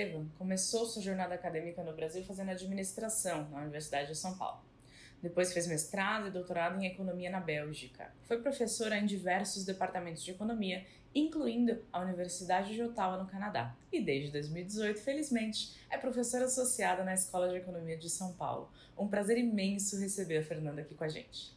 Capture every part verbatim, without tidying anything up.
Estevam começou sua jornada acadêmica no Brasil fazendo administração na Universidade de São Paulo. Depois fez mestrado e doutorado em economia na Bélgica. Foi professora em diversos departamentos de economia, incluindo a Universidade de Ottawa, no Canadá. E desde dois mil e dezoito, felizmente, é professora associada na Escola de Economia de São Paulo. Um prazer imenso receber a Fernanda aqui com a gente.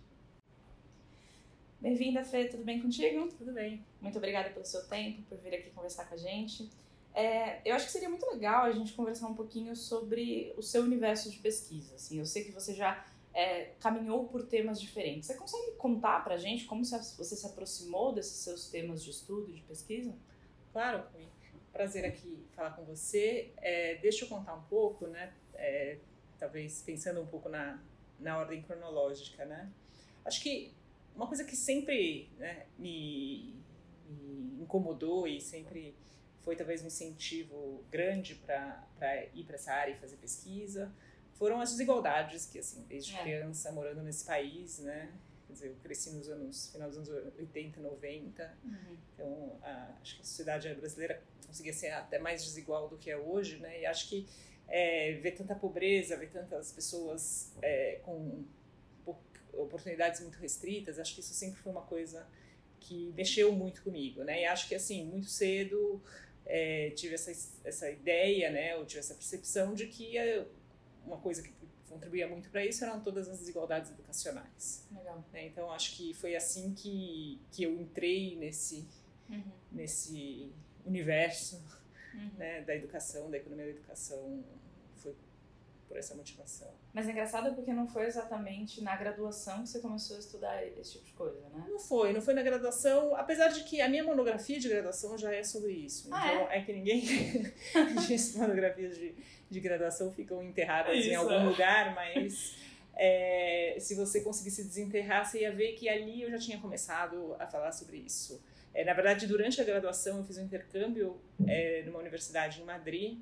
Bem-vinda, Fê. Tudo bem contigo? Tudo bem. Muito obrigada pelo seu tempo, por vir aqui conversar com a gente. É, eu acho que seria muito legal a gente conversar um pouquinho sobre o seu universo de pesquisa. Assim, eu sei que você já é, caminhou por temas diferentes. Você consegue contar pra gente como você se aproximou desses seus temas de estudo, de pesquisa? Claro, Cui. Prazer aqui falar com você. É, deixa eu contar um pouco, né? É, talvez pensando um pouco na, na ordem cronológica, né? Acho que uma coisa que sempre, né, me, me incomodou e sempre foi talvez um incentivo grande para ir para essa área e fazer pesquisa foram as desigualdades que, assim, desde é. criança morando nesse país, né? Quer dizer, eu cresci nos anos, final dos anos oitenta, noventa, uhum. Então a, acho que a sociedade brasileira conseguia ser até mais desigual do que é hoje, né? E acho que é, ver tanta pobreza, ver tantas pessoas é, com oportunidades muito restritas, acho que isso sempre foi uma coisa que mexeu muito comigo, né? E acho que, assim, muito cedo é, tive essa, essa ideia, né? Ou tive essa percepção de que uma coisa que contribuía muito para isso eram todas as desigualdades educacionais. Legal. Né? Então, acho que foi assim que, que eu entrei nesse, uhum. nesse universo uhum. né? da educação, da economia da educação, foi por essa motivação. Mas é engraçado porque não foi exatamente na graduação que você começou a estudar esse tipo de coisa, né? Não foi, não foi na graduação, apesar de que a minha monografia de graduação já é sobre isso. Ah, então é? é que ninguém... As monografias de, de graduação ficam enterradas isso, em algum é. lugar, mas é, se você conseguisse desenterrar, você ia ver que ali eu já tinha começado a falar sobre isso. É, na verdade, durante a graduação eu fiz um intercâmbio é, numa universidade em Madrid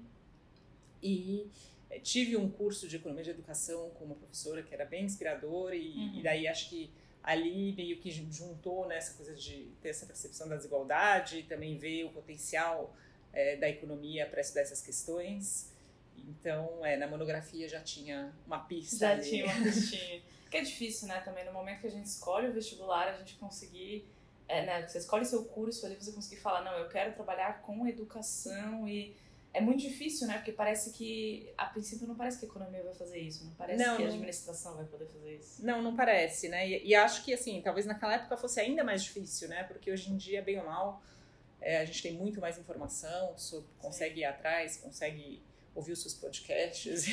e tive um curso de economia de educação com uma professora que era bem inspiradora e, uhum. e daí acho que ali meio que juntou nessa né, coisa de ter essa percepção da desigualdade e também ver o potencial é, da economia para estudar essas questões. Então, é, na monografia já tinha uma pista Já ali. tinha uma pistinha. Que é difícil, né, também no momento que a gente escolhe o vestibular, a gente conseguir, é, né, você escolhe seu curso ali, você conseguir falar, não, eu quero trabalhar com educação e é muito difícil, né? Porque parece que, a princípio, não parece que a economia vai fazer isso, não parece não, que a administração vai poder fazer isso. Não, não parece, né? E, e acho que, assim, talvez naquela época fosse ainda mais difícil, né? Porque hoje em dia, bem ou mal, é, a gente tem muito mais informação, sobre, consegue ir atrás, consegue ouvir os seus podcasts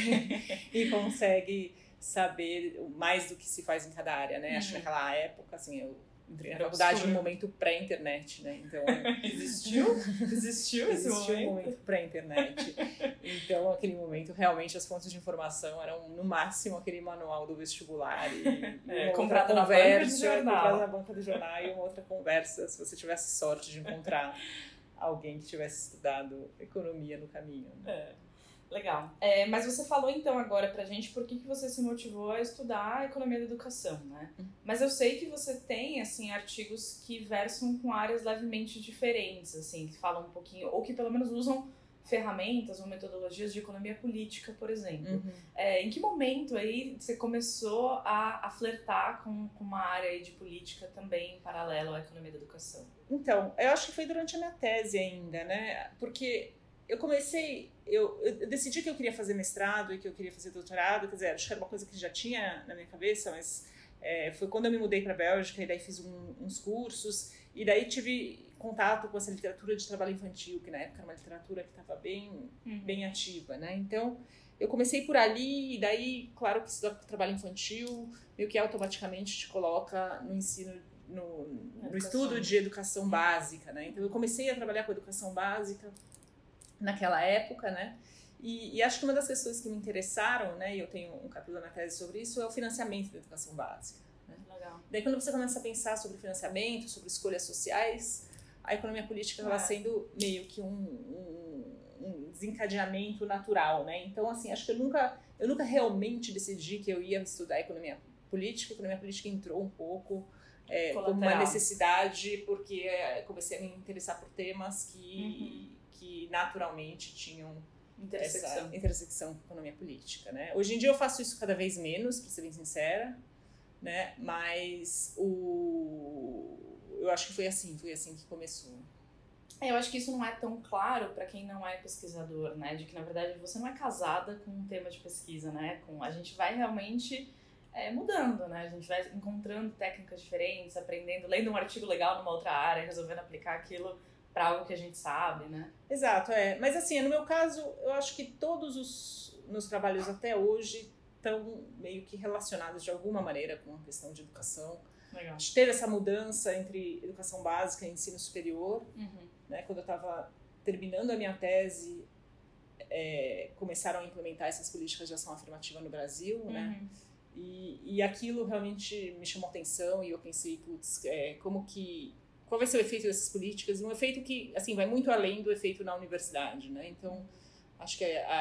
e consegue saber mais do que se faz em cada área, né? Uhum. Acho que naquela época, assim, eu entrei na faculdade no momento pré-internet, né? Então, existiu? Existiu esse existiu momento? um momento pré-internet. Então, naquele momento, realmente, as fontes de informação eram, no máximo, aquele manual do vestibular e, é, e comprado na banca do jornal. Comprado na banca do jornal e uma outra conversa, se você tivesse sorte de encontrar alguém que tivesse estudado economia no caminho. Né? É. Legal. É, mas você falou então agora pra gente por que, que você se motivou a estudar a economia da educação, né? Uhum. Mas eu sei que você tem, assim, artigos que versam com áreas levemente diferentes, assim, que falam um pouquinho, ou que pelo menos usam ferramentas ou metodologias de economia política, por exemplo. Uhum. É, em que momento aí você começou a, a flertar com, com uma área aí de política também paralela à economia da educação? Então, eu acho que foi durante a minha tese ainda, né? Porque eu comecei, eu, eu decidi que eu queria fazer mestrado e que eu queria fazer doutorado, quer dizer, acho que era uma coisa que já tinha na minha cabeça, mas é, foi quando eu me mudei para a Bélgica e daí fiz um, uns cursos e daí tive contato com essa literatura de trabalho infantil, que na época era uma literatura que estava bem, uhum. bem ativa, né? Então, eu comecei por ali e daí, claro que estudar trabalho infantil meio que automaticamente te coloca no ensino, no, no estudo de educação básica, né? Então, eu comecei a trabalhar com educação básica naquela época, né? E, e acho que uma das questões que me interessaram, né, e eu tenho um capítulo na tese sobre isso, é o financiamento da educação básica. Né? Legal. Daí quando você começa a pensar sobre financiamento, sobre escolhas sociais, a economia política estava ah. sendo meio que um, um, um desencadeamento natural, né? Então, assim, acho que eu nunca, eu nunca realmente decidi que eu ia estudar economia política. A economia política entrou um pouco é, como uma necessidade, porque comecei a me interessar por temas que... Uhum. que naturalmente tinham intersecção. essa intersecção com economia política, né? Hoje em dia eu faço isso cada vez menos, para ser bem sincera, né? Mas o... eu acho que foi assim, foi assim que começou. Eu acho que isso não é tão claro para quem não é pesquisador, né? De que, na verdade, você não é casada com um tema de pesquisa, né? Com, a gente vai realmente é, mudando, né? A gente vai encontrando técnicas diferentes, aprendendo, lendo um artigo legal numa outra área, resolvendo aplicar aquilo para algo que a gente sabe, né? Exato, é. Mas assim, no meu caso, eu acho que todos os meus trabalhos até hoje estão meio que relacionados de alguma maneira com a questão de educação. Legal. A gente teve essa mudança entre educação básica e ensino superior. Uhum. Né, quando eu estava terminando a minha tese, é, começaram a implementar essas políticas de ação afirmativa no Brasil, uhum. né? E, e aquilo realmente me chamou atenção e eu pensei, putz, é, como que, qual vai ser o efeito dessas políticas? Um efeito que, assim, vai muito além do efeito na universidade, né? Então, acho que a,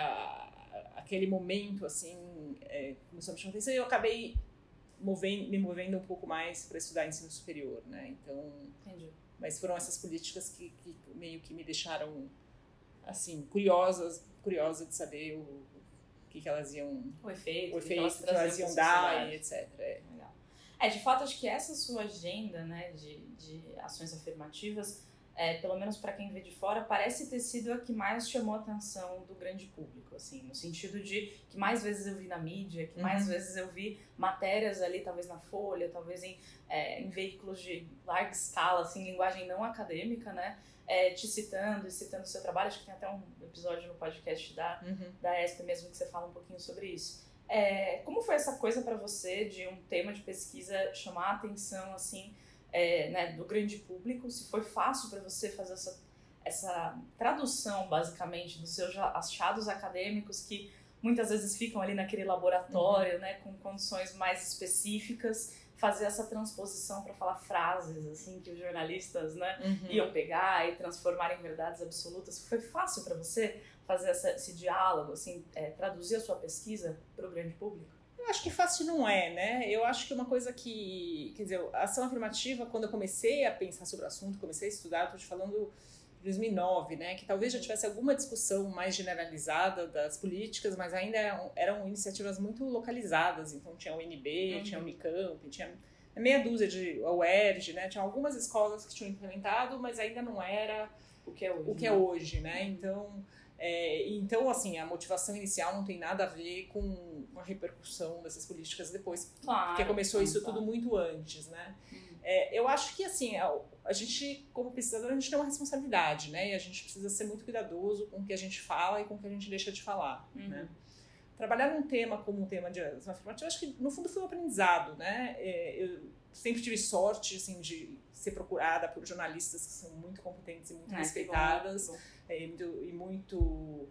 a, aquele momento, assim, é, começou a me chamar atenção e eu acabei movendo, me movendo um pouco mais para estudar ensino superior, né? Então... Entendi. Mas foram essas políticas que, que meio que me deixaram, assim, curiosas, curiosa de saber o, o que, que elas iam... O efeito, o efeito que, elas que elas iam dar e etcétera. É. Legal. É, de fato, acho que essa sua agenda, né, de, de ações afirmativas, é, pelo menos para quem vê de fora, parece ter sido a que mais chamou a atenção do grande público, assim, no sentido de que mais vezes eu vi na mídia, que mais uhum. vezes eu vi matérias ali, talvez na Folha, talvez em, é, em veículos de larga escala, assim, linguagem não acadêmica, né, é, te citando e citando o seu trabalho. Acho que tem até um episódio no podcast da, uhum. da E S P mesmo que você fala um pouquinho sobre isso. É, como foi essa coisa para você de um tema de pesquisa chamar a atenção, assim, É, né, do grande público? Se foi fácil para você fazer essa, essa tradução, basicamente, dos seus achados acadêmicos que muitas vezes ficam ali naquele laboratório, uhum. né, com condições mais específicas, fazer essa transposição para falar frases assim que os jornalistas, né, uhum. iam pegar e transformar em verdades absolutas. Foi fácil para você fazer essa, esse diálogo, assim, é, traduzir a sua pesquisa para o grande público? Eu acho que fácil não é, né? Eu acho que uma coisa que... Quer dizer, a ação afirmativa, quando eu comecei a pensar sobre o assunto, comecei a estudar, estou te falando de dois mil e nove, né? Que talvez já tivesse alguma discussão mais generalizada das políticas, mas ainda eram, eram iniciativas muito localizadas. Então tinha o U N B, uhum. tinha o Unicamp, tinha meia dúzia de... a U E R J, né? Tinha algumas escolas que tinham implementado, mas ainda não era o que é hoje, o que né? é hoje, né? Então... É, então, assim, a motivação inicial não tem nada a ver com a repercussão dessas políticas depois, claro, porque começou claro, isso claro. tudo muito antes, né? Hum. É, eu acho que, assim, a, a gente, como pesquisador, a gente tem uma responsabilidade, né? E a gente precisa ser muito cuidadoso com o que a gente fala e com o que a gente deixa de falar, uhum. né? Trabalhar num tema como um tema de ação afirmativa, eu acho que, no fundo, foi um aprendizado, né? É, eu sempre tive sorte, assim, de ser procurada por jornalistas que são muito competentes e muito é, respeitadas. Que bom, que bom. É, muito, e muito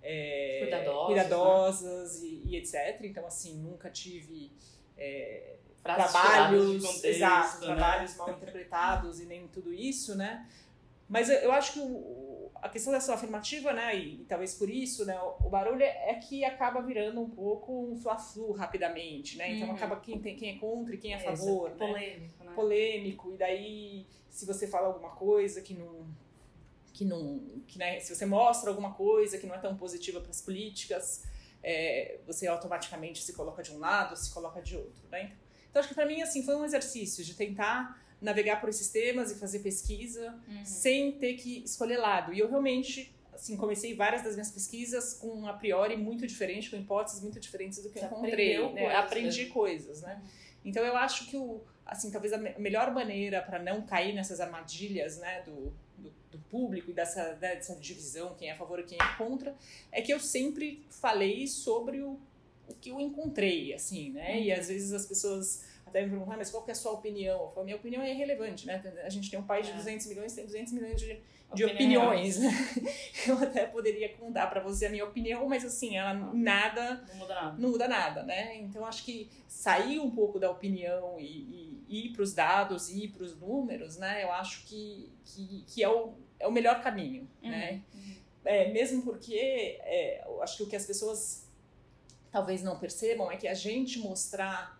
é, cuidadosas, cuidadosas né? e, e etcétera. Então, assim, nunca tive é, Frases trabalhos, de contexto, exato, né? trabalhos mal interpretados e nem tudo isso, né? Mas eu, eu acho que o, a questão da ação afirmativa, né, e, e talvez por isso, né, o, o barulho é, é que acaba virando um pouco um fla-flu rapidamente, né? Então uhum. acaba quem, tem, quem é contra e quem é a favor, é, né? Polêmico, né? Polêmico, e daí se você fala alguma coisa que não... que não, que, né, se você mostra alguma coisa que não é tão positiva para as políticas, é, você automaticamente se coloca de um lado, se coloca de outro, né? Então acho que para mim assim foi um exercício de tentar navegar por esses temas e fazer pesquisa uhum. sem ter que escolher lado. E eu realmente assim comecei várias das minhas pesquisas com a priori muito diferente, com hipóteses muito diferentes do que você eu encontrei, né? Coisas aprendi mesmo. coisas, né? Uhum. Então eu acho que o assim talvez a melhor maneira para não cair nessas armadilhas, né, do Do, do público e dessa, dessa divisão, quem é a favor e quem é contra, é que eu sempre falei sobre o, o que eu encontrei, assim, né? Uhum. E às vezes as pessoas até me perguntam, ah, mas qual que é a sua opinião? Eu falo, minha opinião é irrelevante, né? A gente tem um país é. de duzentos milhões, tem duzentos milhões de, de opiniões, né? Eu até poderia contar pra você a minha opinião, mas assim, ela não, nada, não muda nada, não muda nada, né? Então acho que sair um pouco da opinião e, e ir pros dados, ir pros números, né? Eu acho que, que, que é, o, é o melhor caminho, uhum. né? Uhum. É, mesmo porque é, eu acho que o que as pessoas talvez não percebam é que a gente mostrar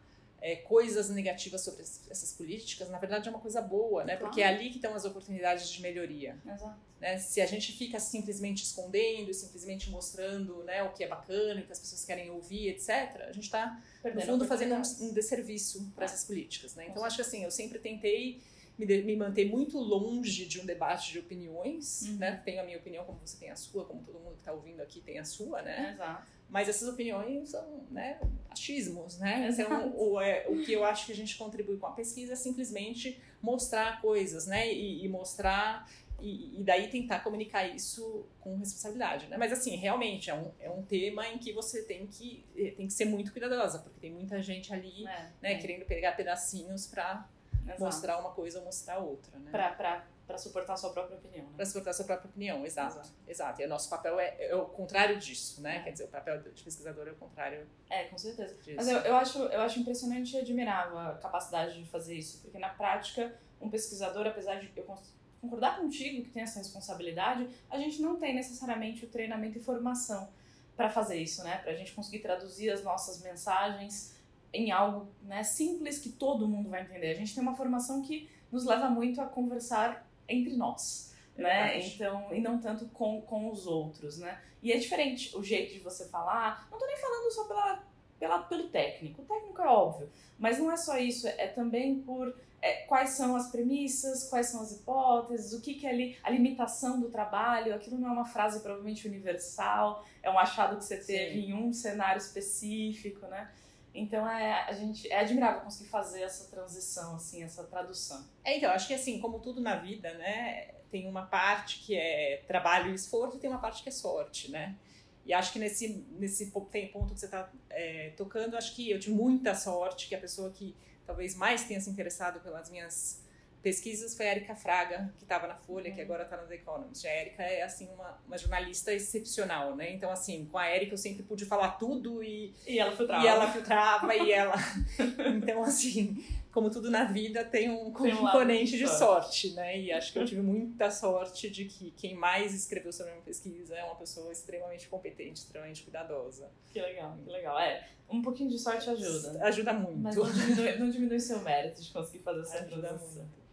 é, coisas negativas sobre essas políticas, na verdade é uma coisa boa, né? Porque é ali que estão as oportunidades de melhoria. Exato. Né? Se a gente fica simplesmente escondendo, simplesmente mostrando, né, o que é bacana, o que as pessoas querem ouvir, etcétera, a gente está, no fundo, fazendo um, um desserviço para essas políticas. Né? Então, acho que assim, eu sempre tentei me, de, me manter muito longe de um debate de opiniões. Uhum. Né? Tenho a minha opinião, como você tem a sua, como todo mundo que está ouvindo aqui tem a sua, né? Exato. Mas essas opiniões são, né, achismos, né? Então, o, é, o que eu acho que a gente contribui com a pesquisa é simplesmente mostrar coisas, né? E, e mostrar... E, e daí tentar comunicar isso com responsabilidade, né? Mas assim, realmente é um, é um tema em que você tem que, tem que ser muito cuidadosa, porque tem muita gente ali, é, né, é. querendo pegar pedacinhos para mostrar uma coisa ou mostrar outra, né? Pra, pra, pra suportar a sua própria opinião, né? Pra suportar a sua própria opinião, exato. Exato. exato. E o nosso papel é, é o contrário disso, né? É. Quer dizer, o papel de pesquisador é o contrário. É, com certeza. Disso. Mas eu, eu, acho, eu acho impressionante e admirável a capacidade de fazer isso, porque na prática, um pesquisador, apesar de eu concordar contigo que tem essa responsabilidade, a gente não tem necessariamente o treinamento e formação para fazer isso, né? Para a gente conseguir traduzir as nossas mensagens em algo, né, simples que todo mundo vai entender. A gente tem uma formação que nos leva muito a conversar entre nós, é né? Verdade. Então, e não tanto com, com os outros, né? E é diferente o jeito de você falar. Não tô nem falando só pela, pela, pelo técnico. O técnico é óbvio, mas não é só isso. É também por é, quais são as premissas, quais são as hipóteses, o que, que é ali, a limitação do trabalho. Aquilo não é uma frase provavelmente universal, é um achado que você teve Sim. em um cenário específico, né? Então é, a gente, é admirável conseguir fazer essa transição, assim, essa tradução. É, então, acho que assim, como tudo na vida, né, tem uma parte que é trabalho e esforço e tem uma parte que é sorte, né? E acho que nesse, nesse ponto que você está é, tocando, acho que eu tive muita sorte, que a pessoa que talvez mais tenha se interessado pelas minhas pesquisas foi a Érica Fraga, que estava na Folha, uhum. que agora está no The Economist. A Érica é, assim, uma, uma jornalista excepcional, né? Então, assim, com a Érica eu sempre pude falar tudo e... E ela filtrava. E ela filtrava, e ela... Então, assim, como tudo na vida, tem um tem um componente de sorte. sorte, né? E acho que eu tive muita sorte de que quem mais escreveu sobre a minha pesquisa é uma pessoa extremamente competente, extremamente cuidadosa. Que legal, que legal. É, um pouquinho de sorte ajuda. Ajuda muito. Mas não diminui, não diminui seu mérito de conseguir fazer essa ajuda transição. muito.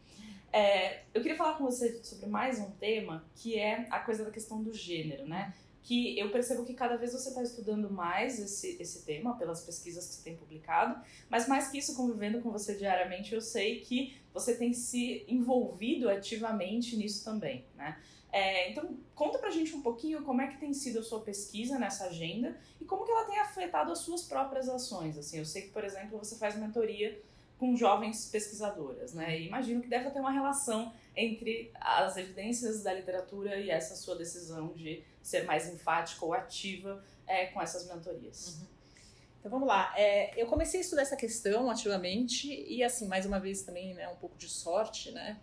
É, eu queria falar com você sobre mais um tema, que é a coisa da questão do gênero, né? Que eu percebo que cada vez você está estudando mais esse, esse tema pelas pesquisas que você tem publicado, mas mais que isso, convivendo com você diariamente, eu sei que você tem se envolvido ativamente nisso também, né? É, então, conta pra gente um pouquinho como é que tem sido a sua pesquisa nessa agenda e como que ela tem afetado as suas próprias ações. Assim, eu sei que, por exemplo, você faz mentoria com jovens pesquisadoras, né? E imagino que deve ter uma relação entre as evidências da literatura e essa sua decisão de ser mais enfática ou ativa é, com essas mentorias. Uhum. Então vamos lá. É, eu comecei a estudar essa questão ativamente e, assim, mais uma vez também, né, um pouco de sorte, né?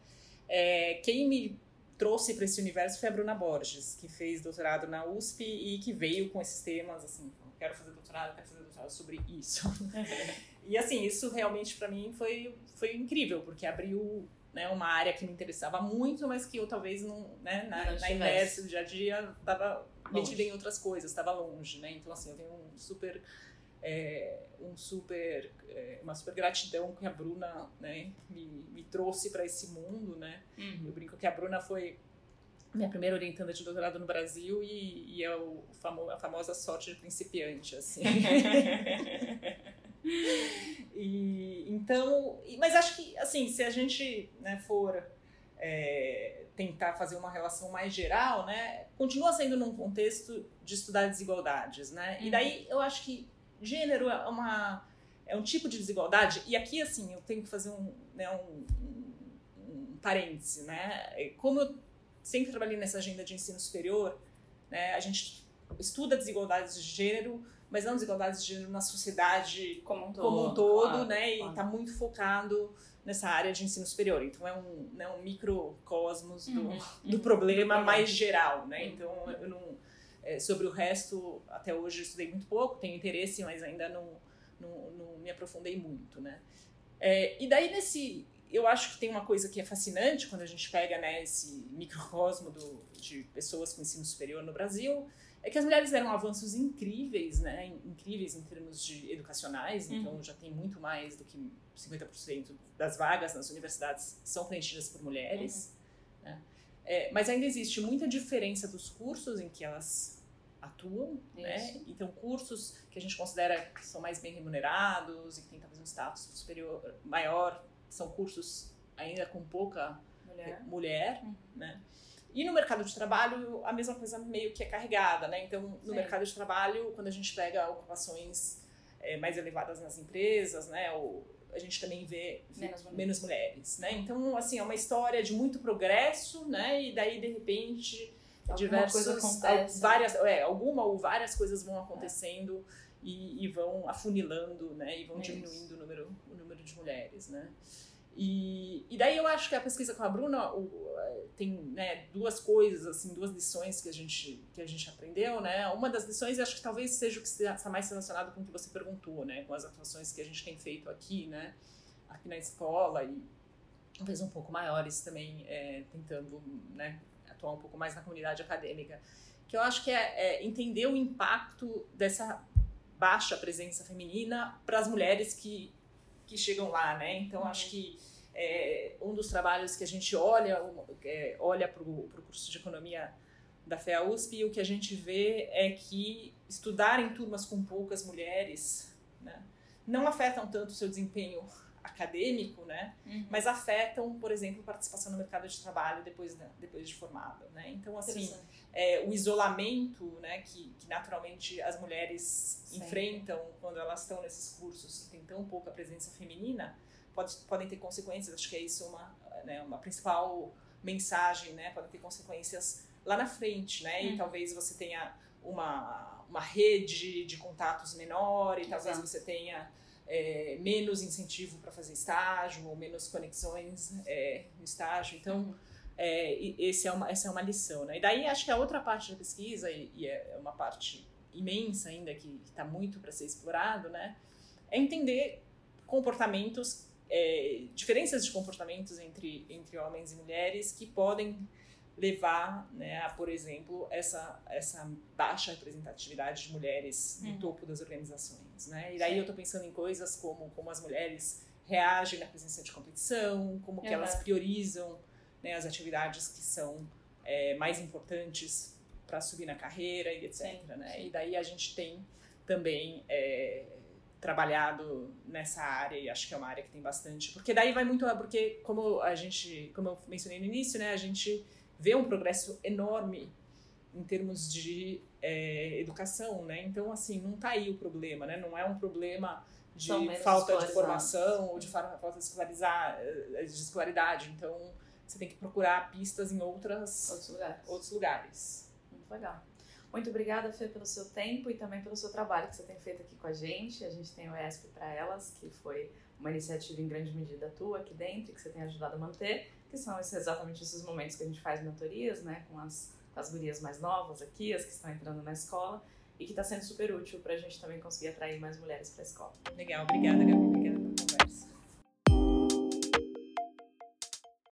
É, quem me trouxe para esse universo foi a Bruna Borges, que fez doutorado na U S P e que veio com esses temas, assim, quero fazer doutorado, quero fazer doutorado sobre isso. E assim, isso realmente para mim foi, foi incrível, porque abriu, né, uma área que me interessava muito, mas que eu talvez não, né, na, na inércia do dia a dia estava metida em outras coisas, estava longe, né? Então assim, eu tenho um super, é, um super, é, uma super gratidão que a Bruna, né, me, me trouxe para esse mundo, né? Uhum. Eu brinco que a Bruna foi minha primeira orientanda de doutorado no Brasil e, e é o famo, a famosa sorte de principiante, assim. E, então, mas acho que, assim, se a gente, né, for é, tentar fazer uma relação mais geral, né, continua sendo num contexto de estudar desigualdades, né? Uhum. E daí eu acho que gênero é, uma, é um tipo de desigualdade, e aqui, assim, eu tenho que fazer um, né, um, um, um parêntese, né? Como eu sempre trabalhei nessa agenda de ensino superior, né, a gente estuda desigualdades de gênero, mas não desigualdades de gênero na sociedade como um todo, como um todo, claro, né? Claro. E está muito focado nessa área de ensino superior. Então é um, né, um microcosmos do, uhum, do uhum, problema uhum. mais geral, né? Uhum. Então eu não, é, sobre o resto, até hoje eu estudei muito pouco, tenho interesse, mas ainda não, não, não me aprofundei muito, né? É, e daí nesse, eu acho que tem uma coisa que é fascinante quando a gente pega, né, esse microcosmo do, de pessoas com ensino superior no Brasil, é que as mulheres deram avanços incríveis, né? Incríveis em termos de educacionais, então uhum. já tem muito mais do que cinquenta por cento das vagas nas universidades são preenchidas por mulheres. Uhum. Né? É, mas ainda existe muita diferença dos cursos em que elas atuam, né? Então cursos que a gente considera que são mais bem remunerados e que tem talvez um status superior, maior, são cursos ainda com pouca mulher, mulher uhum. né? E no mercado de trabalho, a mesma coisa meio que é carregada, né? Então, no Sim. mercado de trabalho, quando a gente pega ocupações é, mais elevadas nas empresas, né? Ou a gente também vê menos, menos mulheres, né? Então, assim, é uma história de muito progresso, né? E daí, de repente, alguma diversas... coisa acontece. Várias, é, alguma ou várias coisas vão acontecendo é. e, e vão afunilando, né? E vão Isso. diminuindo o número, o número de mulheres, né? E, e daí eu acho que a pesquisa com a Bruna o, tem né, duas coisas, assim, duas lições que a, gente, que a gente aprendeu, né? Uma das lições, acho que talvez seja o que está mais relacionado com o que você perguntou, né? Com as atuações que a gente tem feito aqui, né? Aqui na escola e talvez um pouco maiores também, é, tentando né, atuar um pouco mais na comunidade acadêmica. Que eu acho que é, é entender o impacto dessa baixa presença feminina para as mulheres que que chegam lá, né? Então, uhum. acho que é, um dos trabalhos que a gente olha, é, olha para o curso de Economia da F E A U S P e o que a gente vê é que estudar em turmas com poucas mulheres, né, não afetam tanto o seu desempenho acadêmico, né? Uhum. Mas afetam, por exemplo, participação no mercado de trabalho depois, né, depois de formado, né? Então, assim, é, o isolamento, né, que, que naturalmente as mulheres Sim. enfrentam quando elas estão nesses cursos que tem tão pouca presença feminina, pode, podem ter consequências, acho que é isso uma, né, uma principal mensagem, né? Podem ter consequências lá na frente, né? Uhum. E talvez você tenha uma, uma rede de contatos menor e Exato. Talvez você tenha É, menos incentivo para fazer estágio ou menos conexões é, no estágio. Então, é, esse é uma, essa é uma lição, né? E daí, acho que a outra parte da pesquisa, e, e é uma parte imensa ainda, que está muito para ser explorado, né? É entender comportamentos, é, diferenças de comportamentos entre, entre homens e mulheres que podem levar, né, a, por exemplo, essa, essa baixa representatividade de mulheres no hum. topo das organizações, né? E daí Sim. eu estou pensando em coisas como, como as mulheres reagem na presença de competição, como que uhum. elas priorizam, né, as atividades que são é, mais importantes para subir na carreira e etcétera. Sim. Né? E daí a gente tem também é, trabalhado nessa área, e acho que é uma área que tem bastante, porque daí vai muito, porque como a gente, como eu mencionei no início, né, a gente vê um progresso enorme em termos de é, educação, né? Então, assim, não está aí o problema, né? Não é um problema de falta de formação ou de falta de, escolarizar, de escolaridade. Então, você tem que procurar pistas em outras, outros, lugares. outros lugares. Muito legal. Muito obrigada, Fê, pelo seu tempo e também pelo seu trabalho que você tem feito aqui com a gente. A gente tem o E S P para Elas, que foi uma iniciativa em grande medida tua aqui dentro, que você tem ajudado a manter, que são esses, exatamente esses momentos que a gente faz mentorias, né, com as, com as gurias mais novas aqui, as que estão entrando na escola, e que está sendo super útil para a gente também conseguir atrair mais mulheres para a escola. Legal, obrigada, Gabi. Obrigada.